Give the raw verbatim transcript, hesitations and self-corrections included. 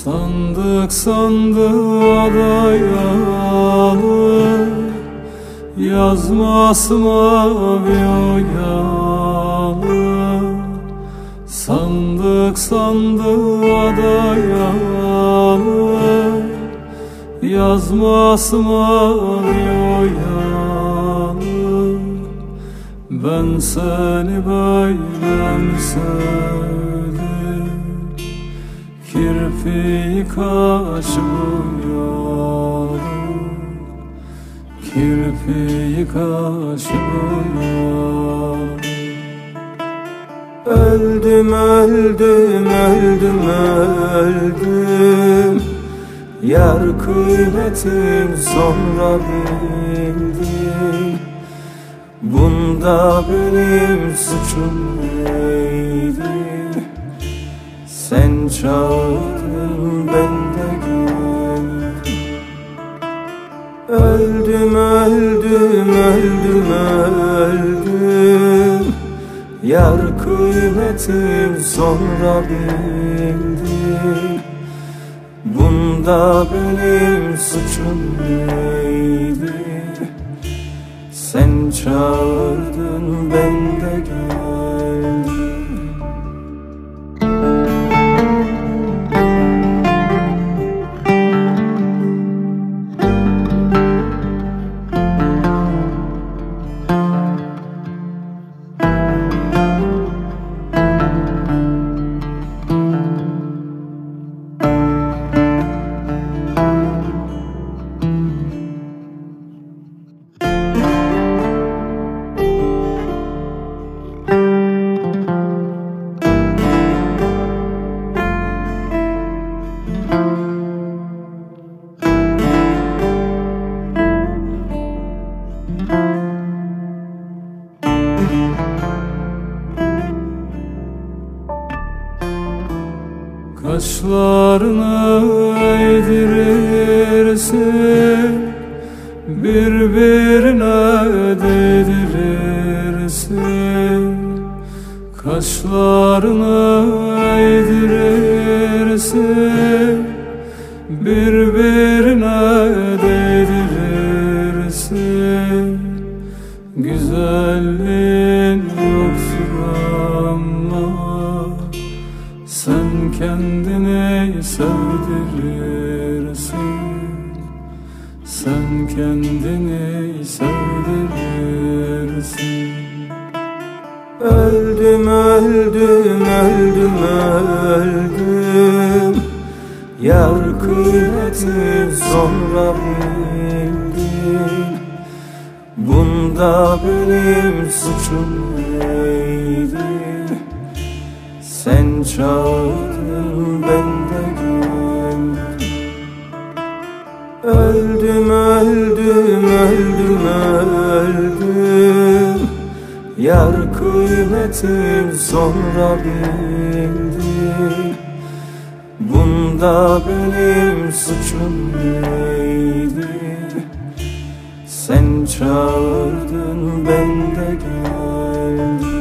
Sandık sandığa dayalı, yazması mavi oyalı. Sandık sandığa dayalı, yazması mavi oyalı. Ben seni böyle mi sevdim? Kirpiği kaşı boyalı, kirpiği kaşı boyalı. Öldüm, öldüm, öldüm, öldüm. Yar kıymetim sonra bildim. Bunda benim suçum neydi? Sen çağırdın, ben de geldim. Öldüm, öldüm, öldüm, öldüm. Yar kıymetim sonra bildim. Bunda benim suçum neydi? Sen çağırdın, ben de geldim. Kaşlarını eğdirirsin, birbirine değdirirsin. Kaşlarını eğdirirsin, birbirine değdirirsin. Güzelliğin yoktur ama sen kendini sevdirirsin. Sen kendini sevdirirsin. Öldüm, öldüm, öldüm, öldüm. Yar kıymetim sonra bildim. Bunda benim suçum neydi? Sen çağırdın, ben de geldim. Öldüm, öldüm, öldüm, öldüm. Yar kıymetim sonra bildim. Bunda benim suçum neydi? Sen çağırdın, ben de geldim.